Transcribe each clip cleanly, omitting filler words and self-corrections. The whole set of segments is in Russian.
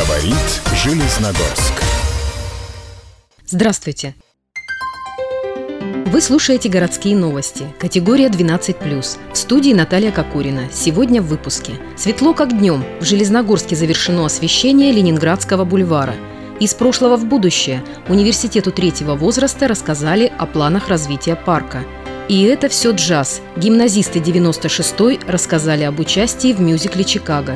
Говорит Железногорск. Здравствуйте! Вы слушаете «Городские новости». Категория 12+. В студии Наталья Кокорина. Сегодня в выпуске. Светло как днем. В Железногорске завершено освещение Ленинградского бульвара. Из прошлого в будущее. Университету третьего возраста рассказали о планах развития парка. И это все джаз. Гимназисты 96-й рассказали об участии в мюзикле «Чикаго».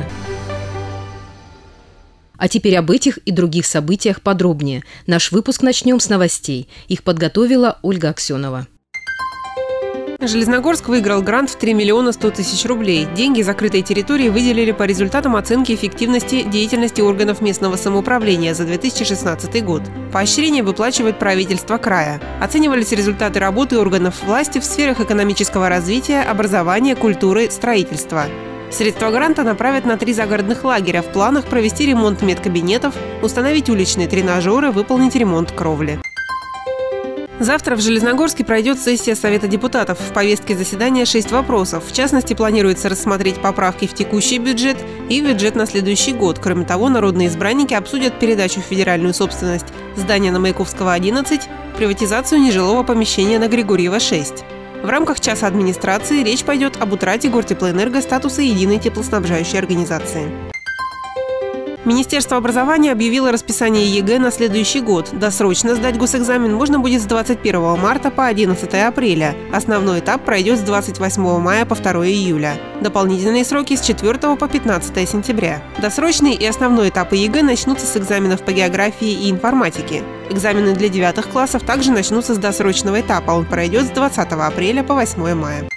А теперь об этих и других событиях подробнее. Наш выпуск начнем с новостей. Их подготовила Ольга Аксенова. Железногорск выиграл грант в 3 миллиона 100 тысяч рублей. Деньги закрытой территории выделили по результатам оценки эффективности деятельности органов местного самоуправления за 2016 год. Поощрение выплачивает правительство края. Оценивались результаты работы органов власти в сферах экономического развития, образования, культуры, строительства. Средства гранта направят на 3 загородных лагеря. В планах провести ремонт медкабинетов, установить уличные тренажеры, выполнить ремонт кровли. Завтра в Железногорске пройдет сессия Совета депутатов. В повестке заседания 6 вопросов. В частности, планируется рассмотреть поправки в текущий бюджет и в бюджет на следующий год. Кроме того, народные избранники обсудят передачу в федеральную собственность здания на Маяковского, 11, приватизацию нежилого помещения на Григорьева, 6. В рамках часа администрации речь пойдет об утрате Гортеплоэнерго статуса единой теплоснабжающей организации. Министерство образования объявило расписание ЕГЭ на следующий год. Досрочно сдать госэкзамен можно будет с 21 марта по 11 апреля. Основной этап пройдет с 28 мая по 2 июля. Дополнительные сроки с 4 по 15 сентября. Досрочный и основной этапы ЕГЭ начнутся с экзаменов по географии и информатике. Экзамены для 9 классов также начнутся с досрочного этапа. Он пройдет с 20 апреля по 8 мая.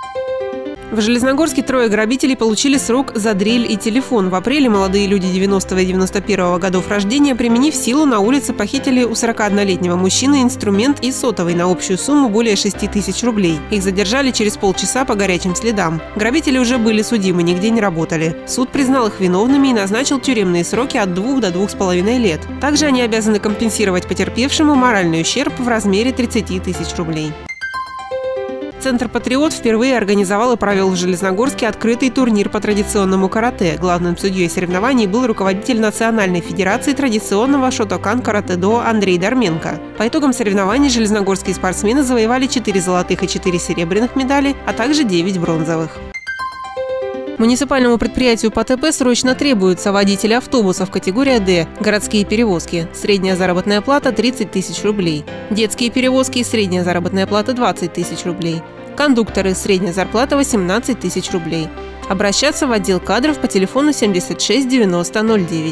В Железногорске 3 грабителей получили срок за дрель и телефон. В апреле молодые люди 90 и 91 годов рождения, применив силу, на улице похитили у 41-летнего мужчины инструмент и сотовый на общую сумму более 6 тысяч рублей. Их задержали через полчаса по горячим следам. Грабители уже были судимы, нигде не работали. Суд признал их виновными и назначил тюремные сроки от 2 до 2,5 лет. Также они обязаны компенсировать потерпевшему моральный ущерб в размере 30 тысяч рублей. Центр «Патриот» впервые организовал и провел в Железногорске открытый турнир по традиционному карате. Главным судьей соревнований был руководитель Национальной федерации традиционного Шотокан каратэ-до Андрей Дарменко. По итогам соревнований железногорские спортсмены завоевали 4 золотых и 4 серебряных медали, а также 9 бронзовых. Муниципальному предприятию ПТП срочно требуются водители автобусов категория «Д», городские перевозки. Средняя заработная плата – 30 тысяч рублей. Детские перевозки – средняя заработная плата – 20 тысяч рублей. Кондукторы – средняя зарплата – 18 тысяч рублей. Обращаться в отдел кадров по телефону 76 90 09.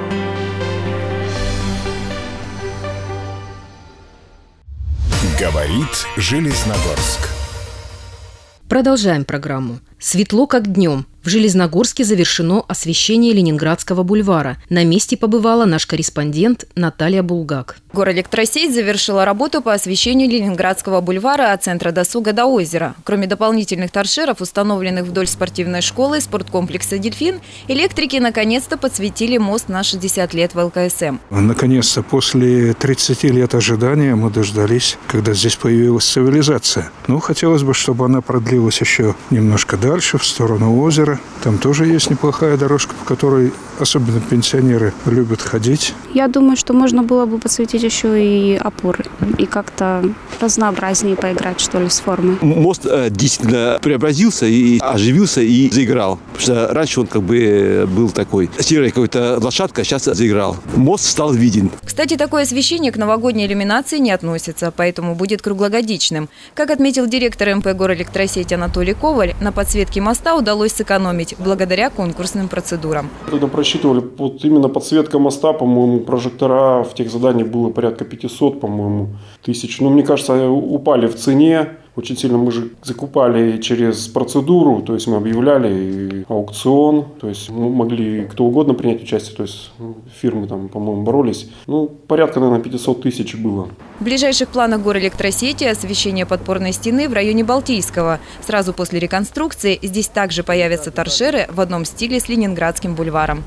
Говорит Железногорск. Продолжаем программу. Светло как днем. В Железногорске завершено освещение Ленинградского бульвара. На месте побывала наш корреспондент Наталья Булгак. Горэлектросеть завершила работу по освещению Ленинградского бульвара от центра досуга до озера. Кроме дополнительных торшеров, установленных вдоль спортивной школы и спорткомплекса «Дельфин», электрики наконец-то подсветили мост на 60 лет в ЛКСМ. Наконец-то после 30 лет ожидания мы дождались, когда здесь появилась цивилизация. Хотелось бы, чтобы она продлилась еще немножко дальше, в сторону озера. Там тоже есть неплохая дорожка, по которой особенно пенсионеры любят ходить. Я думаю, что можно было бы подсветить еще и опоры. И как-то разнообразнее поиграть, что ли, с формой. Мост действительно преобразился и оживился и заиграл. Потому что раньше он был такой серой какой-то лошадкой, а сейчас заиграл. Мост стал виден. Кстати, такое освещение к новогодней иллюминации не относится, поэтому будет круглогодичным. Как отметил директор МП «Горэлектросеть» Анатолий Коваль, на подсветке моста удалось сэкономить благодаря конкурсным процедурам. Когда просчитывали именно подсветка моста, по-моему, прожектора в тех заданиях было порядка 500, по-моему, тысяч. Мне кажется, упали в цене. Очень сильно мы же закупали через процедуру, то есть мы объявляли аукцион, то есть могли кто угодно принять участие, то есть фирмы там, по-моему, боролись. Порядка, наверное, 500 тысяч было. В ближайших планах Горэлектросети освещение подпорной стены в районе Балтийского. Сразу после реконструкции здесь также появятся торшеры в одном стиле с Ленинградским бульваром.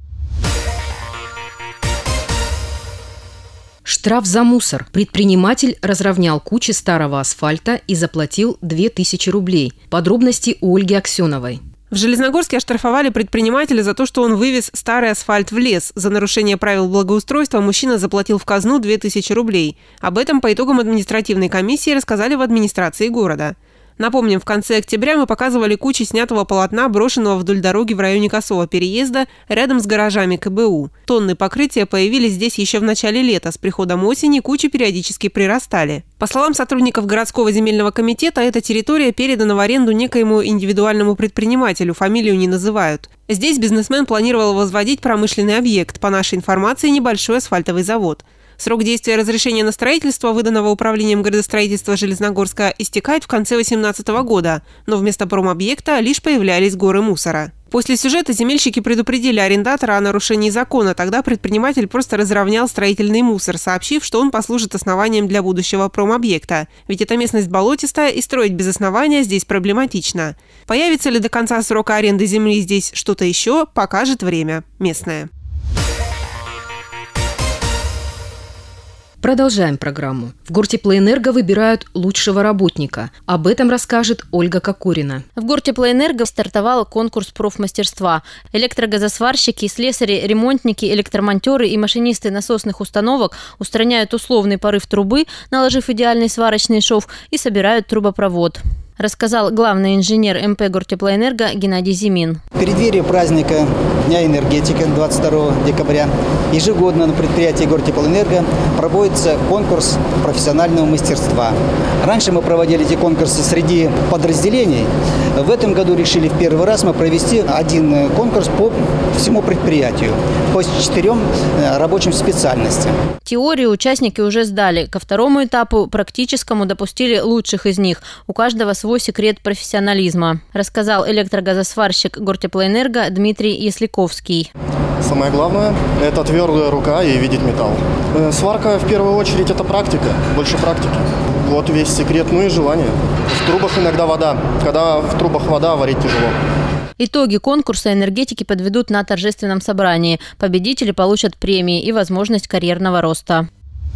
Штраф за мусор. Предприниматель разровнял кучи старого асфальта и заплатил 2000 рублей. Подробности у Ольги Аксеновой. В Железногорске оштрафовали предпринимателя за то, что он вывез старый асфальт в лес. За нарушение правил благоустройства мужчина заплатил в казну 2000 рублей. Об этом по итогам административной комиссии рассказали в администрации города. Напомним, в конце октября мы показывали кучу снятого полотна, брошенного вдоль дороги в районе Косого переезда, рядом с гаражами КБУ. Тонны покрытия появились здесь еще в начале лета. С приходом осени кучи периодически прирастали. По словам сотрудников городского земельного комитета, эта территория передана в аренду некоему индивидуальному предпринимателю, фамилию не называют. Здесь бизнесмен планировал возводить промышленный объект, по нашей информации, небольшой асфальтовый завод. Срок действия разрешения на строительство, выданного Управлением градостроительства Железногорска, истекает в конце 2018 года, но вместо промобъекта лишь появлялись горы мусора. После сюжета земельщики предупредили арендатора о нарушении закона. Тогда предприниматель просто разровнял строительный мусор, сообщив, что он послужит основанием для будущего промобъекта. Ведь эта местность болотистая, и строить без основания здесь проблематично. Появится ли до конца срока аренды земли здесь что-то еще, покажет время местное. Продолжаем программу. В Гортеплоэнерго выбирают лучшего работника. Об этом расскажет Ольга Кокорина. В Гортеплоэнерго стартовал конкурс профмастерства. Электрогазосварщики, слесари, ремонтники, электромонтеры и машинисты насосных установок устраняют условный порыв трубы, наложив идеальный сварочный шов, и собирают трубопровод. Рассказал главный инженер МП Гортеплоэнерго Геннадий Зимин. В преддверии праздника Дня энергетика 22 декабря ежегодно на предприятии Гортеплоэнерго проводится конкурс профессионального мастерства. Раньше мы проводили эти конкурсы среди подразделений. В этом году решили в первый раз мы провести один конкурс по всему предприятию, по 4 рабочим специальностям. Теорию участники уже сдали. Ко второму этапу, практическому, допустили лучших из них. У каждого свой секрет профессионализма, рассказал электрогазосварщик Гортеплоэнерго Дмитрий Ясликовский. Самое главное – это твердая рука и видеть металл. Сварка, в первую очередь, это практика, больше практики. Вот весь секрет, ну и желание. В трубах иногда вода. Когда в трубах вода, варить тяжело. Итоги конкурса энергетики подведут на торжественном собрании. Победители получат премии и возможность карьерного роста.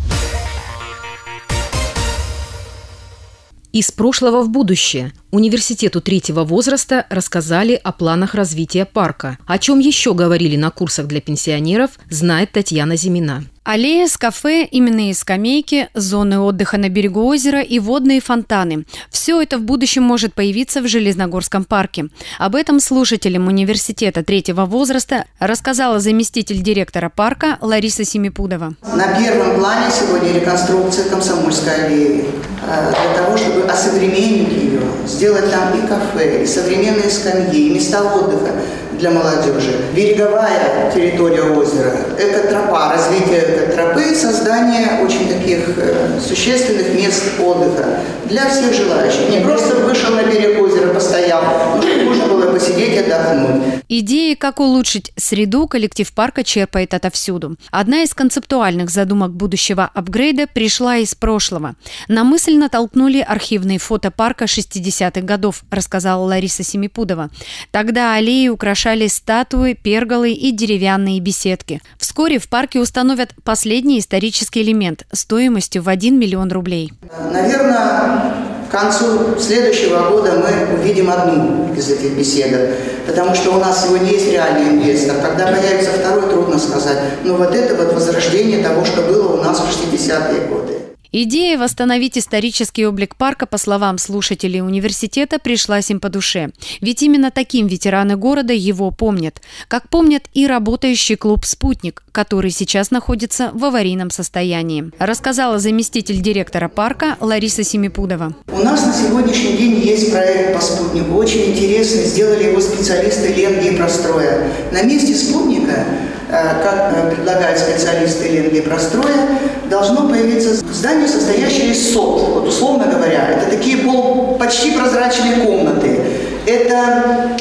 Из прошлого в будущее. Университету третьего возраста рассказали о планах развития парка. О чем еще говорили на курсах для пенсионеров, знает Татьяна Зимина. Аллея с кафе, именные скамейки, зоны отдыха на берегу озера и водные фонтаны. Все это в будущем может появиться в Железногорском парке. Об этом слушателям университета третьего возраста рассказала заместитель директора парка Лариса Семипудова. На первом плане сегодня реконструкция Комсомольской аллеи. Для того, чтобы осовременить ее, сделать там и кафе, и современные скамьи, и места отдыха для молодежи. Береговая территория озера, экотропа, развитие экотропы, создание очень таких существенных мест отдыха для всех желающих. Не просто вышел на берег озера, постоял, но можно было посидеть и отдохнуть. Идеи, как улучшить среду, коллектив парка черпает отовсюду. Одна из концептуальных задумок будущего апгрейда пришла из прошлого. На мысль натолкнули архивные фото парка 60-х годов, рассказала Лариса Семипудова. Тогда аллеи украшали статуи, перголы и деревянные беседки. Вскоре в парке установят последний исторический элемент стоимостью в 1 миллион рублей. Наверное, к концу следующего года мы увидим одну из этих беседок, потому что у нас сегодня есть реальный инвестор. Когда появится второй, трудно сказать. Но вот это вот возрождение того, что было у нас в 60-е годы. Идея восстановить исторический облик парка, по словам слушателей университета, пришлась им по душе. Ведь именно таким ветераны города его помнят. Как помнят и работающий клуб «Спутник», который сейчас находится в аварийном состоянии. Рассказала заместитель директора парка Лариса Семипудова. У нас на сегодняшний день есть проект по «Спутнику». Очень интересный. Сделали его специалисты Ленгипростроя. На месте «Спутника», как предлагают специалисты Ленгипростроя, должно появиться здание, состоящее из сот. Вот условно говоря, это такие почти прозрачные комнаты. Это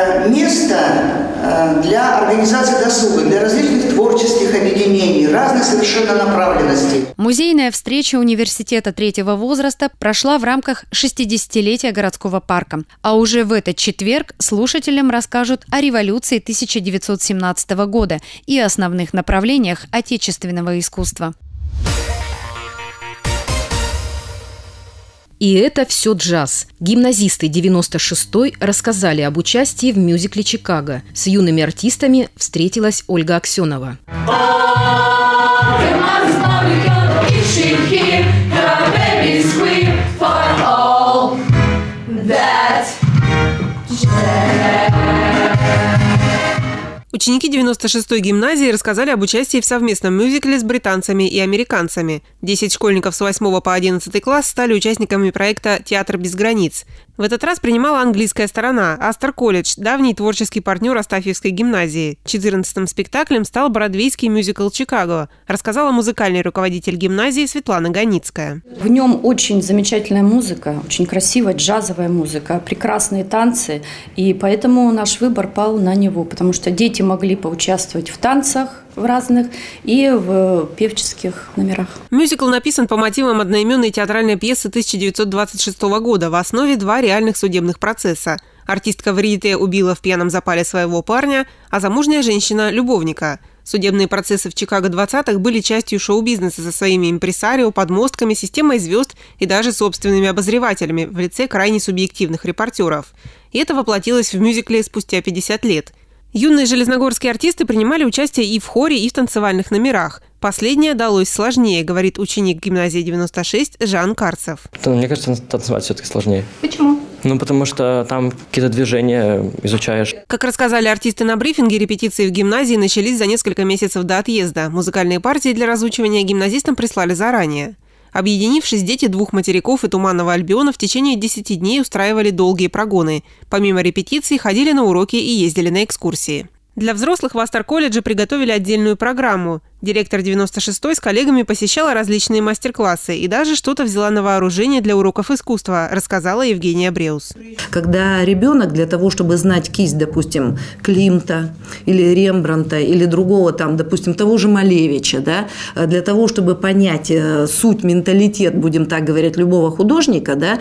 место для организации досуга, для различных творческих объединений, разных совершенно направленностей. Музейная встреча университета третьего возраста прошла в рамках 60-летия городского парка. А уже в этот четверг слушателям расскажут о революции 1917 года и основных направлениях отечественного искусства. И это все джаз. Гимназисты 96-й рассказали об участии в мюзикле «Чикаго». С юными артистами встретилась Ольга Аксенова. Ученики 96-й гимназии рассказали об участии в совместном мюзикле с британцами и американцами. 10 школьников с 8 по 11 класс стали участниками проекта «Театр без границ». В этот раз принимала английская сторона. Астер Колледж – давний творческий партнер Астафьевской гимназии. 14-м спектаклем стал бродвейский мюзикл «Чикаго», рассказала музыкальный руководитель гимназии Светлана Ганицкая. В нем очень замечательная музыка, очень красивая джазовая музыка, прекрасные танцы. И поэтому наш выбор пал на него, потому что дети могли поучаствовать в танцах в разных и в певческих номерах. Мюзикл написан по мотивам одноименной театральной пьесы 1926 года. В основе 2 реальных судебных процесса. Артистка Варьете убила в пьяном запале своего парня, а замужняя женщина – любовника. Судебные процессы в Чикаго 20-х были частью шоу-бизнеса со своими импресарио, подмостками, системой звезд и даже собственными обозревателями в лице крайне субъективных репортеров. И это воплотилось в мюзикле спустя 50 лет. Юные железногорские артисты принимали участие и в хоре, и в танцевальных номерах. Последнее далось сложнее, говорит ученик гимназии 96 Жан Карцев. Мне кажется, танцевать все-таки сложнее. Почему? Потому что там какие-то движения изучаешь. Как рассказали артисты на брифинге, репетиции в гимназии начались за несколько месяцев до отъезда. Музыкальные партии для разучивания гимназистам прислали заранее. Объединившись, дети 2 материков и Туманного Альбиона в течение 10 дней устраивали долгие прогоны. Помимо репетиций, ходили на уроки и ездили на экскурсии. Для взрослых в Астер-колледже приготовили отдельную программу. Директор 96-й с коллегами посещала различные мастер-классы и даже что-то взяла на вооружение для уроков искусства, рассказала Евгения Бреус. Когда ребенок для того, чтобы знать кисть, допустим, Климта или Рембрандта или другого, там, допустим, того же Малевича, да, для того, чтобы понять суть, менталитет, будем так говорить, любого художника, да,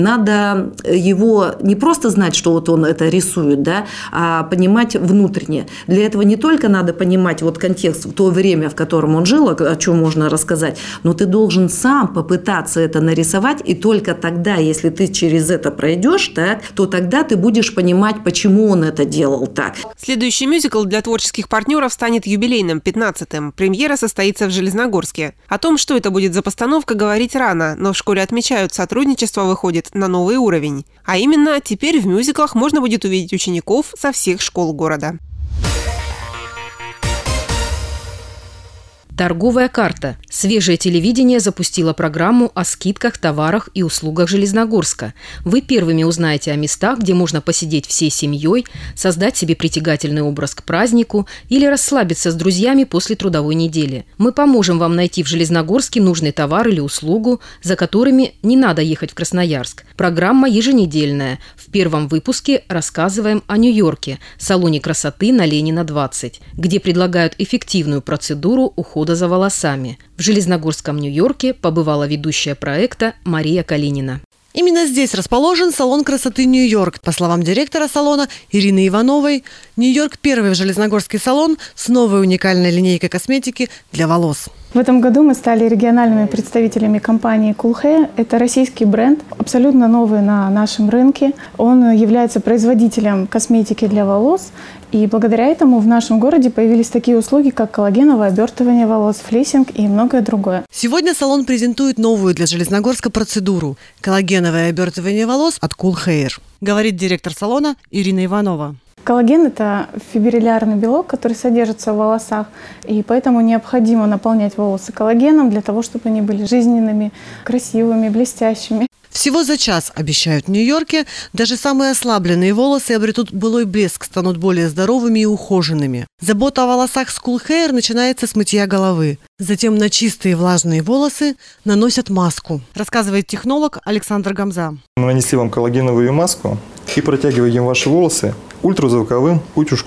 надо его не просто знать, что вот он это рисует, да, а понимать внутренне. Для этого не только надо понимать вот контекст в то время, в котором он жил, о чем можно рассказать, но ты должен сам попытаться это нарисовать, и только тогда, если ты через это пройдешь, так, то тогда ты будешь понимать, почему он это делал так. Следующий мюзикл для творческих партнеров станет юбилейным, 15-м. Премьера состоится в Железногорске. О том, что это будет за постановка, говорить рано, но в школе отмечают, сотрудничество выходит на новый уровень. А именно, теперь в мюзиклах можно будет увидеть учеников со всех школ города. Торговая карта. Свежее телевидение запустило программу о скидках, товарах и услугах Железногорска. Вы первыми узнаете о местах, где можно посидеть всей семьей, создать себе притягательный образ к празднику или расслабиться с друзьями после трудовой недели. Мы поможем вам найти в Железногорске нужный товар или услугу, за которыми не надо ехать в Красноярск. Программа еженедельная. В первом выпуске рассказываем о Нью-Йорке, салоне красоты на Ленина 20, где предлагают эффективную процедуру ухода за волосами. В Железногорском Нью-Йорке побывала ведущая проекта Мария Калинина. Именно здесь расположен салон красоты «Нью-Йорк». По словам директора салона Ирины Ивановой, «Нью-Йорк» – первый железногорский салон с новой уникальной линейкой косметики для волос. В этом году мы стали региональными представителями компании Cool Hair. Это российский бренд, абсолютно новый на нашем рынке. Он является производителем косметики для волос. И благодаря этому в нашем городе появились такие услуги, как коллагеновое обертывание волос, флиссинг и многое другое. Сегодня салон презентует новую для Железногорска процедуру – коллагеновое обертывание волос от Cool Hair, говорит директор салона Ирина Иванова. Коллаген – это фибриллярный белок, который содержится в волосах, и поэтому необходимо наполнять волосы коллагеном для того, чтобы они были жизненными, красивыми, блестящими. Всего за час, обещают в Нью-Йорке, даже самые ослабленные волосы обретут былой блеск, станут более здоровыми и ухоженными. Забота о волосах с Cool Hair начинается с мытья головы. Затем на чистые влажные волосы наносят маску, рассказывает технолог Александр Гамза. Мы нанесли вам коллагеновую маску и протягиваем ваши волосы ультразвуковым утюжком.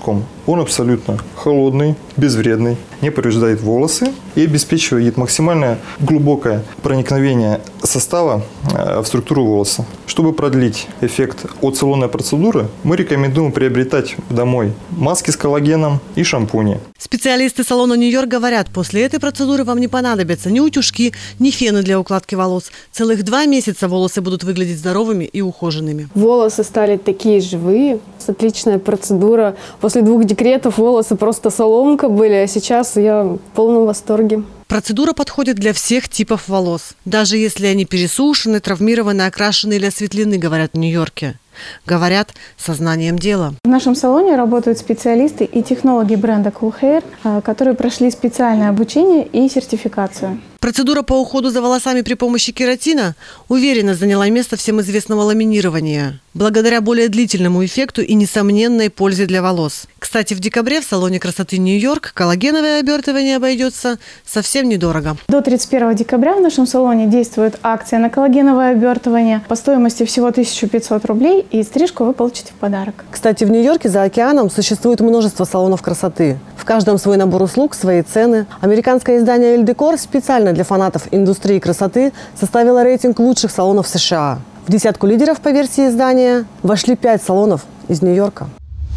Он абсолютно холодный, безвредный, не повреждает волосы и обеспечивает максимальное глубокое проникновение состава в структуру волоса. Чтобы продлить эффект от салонной процедуры, мы рекомендуем приобретать домой маски с коллагеном и шампуни. Специалисты салона «Нью-Йорк» говорят, после этой процедуры вам не понадобятся ни утюжки, ни фены для укладки волос. Целых 2 месяца волосы будут выглядеть здоровыми и ухоженными. Волосы стали такие живые. Отличная процедура. После 2 декретов волосы просто соломка были, а сейчас я в полном восторге. Процедура подходит для всех типов волос. Даже если они пересушены, травмированы, окрашены или осветлены, говорят в Нью-Йорке. Говорят сознанием дела. В нашем салоне работают специалисты и технологи бренда Cool Hair, которые прошли специальное обучение и сертификацию. Процедура по уходу за волосами при помощи кератина уверенно заняла место всем известного ламинирования, благодаря более длительному эффекту и несомненной пользе для волос. Кстати, в декабре в салоне красоты «Нью-Йорк» коллагеновое обертывание обойдется совсем недорого. До 31 декабря в нашем салоне действует акция на коллагеновое обертывание по стоимости всего 1500 рублей, и стрижку вы получите в подарок. Кстати, в Нью-Йорке за океаном существует множество салонов красоты. В каждом свой набор услуг, свои цены. Американское издание «Эль Декор» специально для фанатов индустрии красоты составило рейтинг лучших салонов США. В 10 лидеров по версии издания вошли 5 салонов из Нью-Йорка.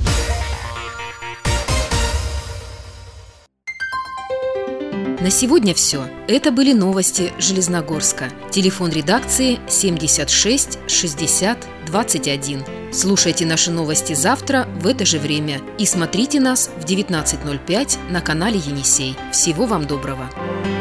На сегодня все. Это были новости Железногорска. Телефон редакции 76 60 21. Слушайте наши новости завтра в это же время и смотрите нас в 19:05 на канале Енисей. Всего вам доброго!